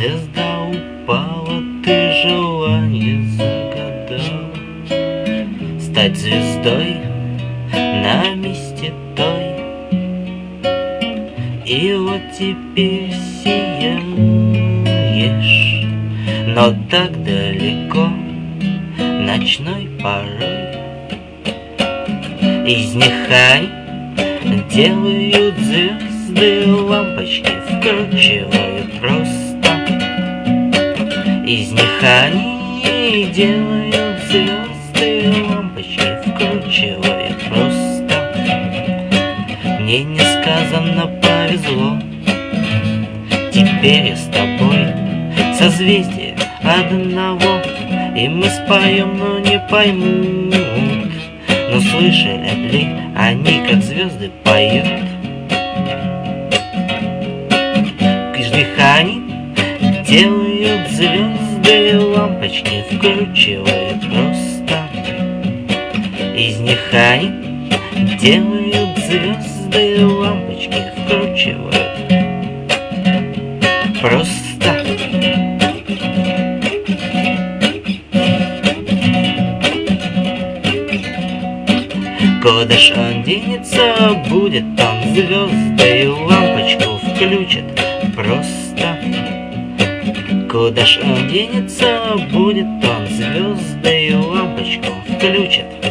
Звезда упала, ты желание загадала стать звездой на месте той. И вот теперь сияешь, но так далеко ночной порой. Из них они делают звезды, лампочки вкручивают просто. Из них они делают звезды, лампочки вкручивают просто. Мне несказанно повезло, теперь я с тобой созвездие одного. И мы споем, но не поймут. Но слышали ли они, как звезды поют? Из них они делают звезды, лампочки вкручивают просто. Из них они делают звезды, лампочки вкручивают просто. Куда ж он денется, будет он звезды и лампочку включит просто. Куда ж он денется, будет он звезды и лампочку включит